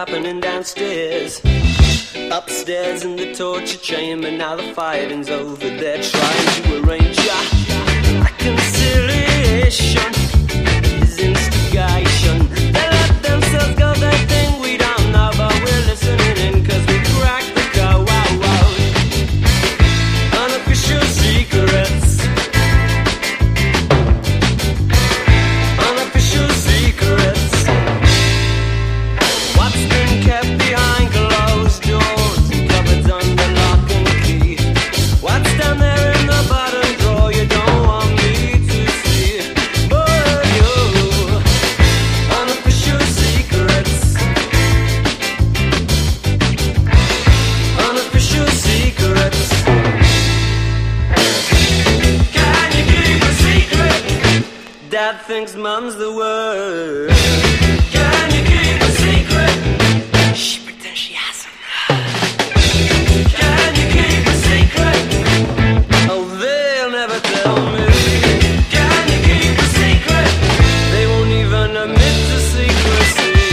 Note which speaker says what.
Speaker 1: happening downstairs. Upstairs in the torture chamber, now the fighting's over. They're trying to arrange a reconciliation. His instigation. They let themselves go, they think we don't know, but we're listening in, cause we cracked the code. Wow, wow. Unofficial secrets. Unofficial secrets. What's been kept behind closed doors and cupboards under lock and key? What's down there in the bottom drawer you don't want me to see? But you, unofficial secrets. Unofficial secrets. Can you keep a secret? Dad thinks mum's the word. Can you keep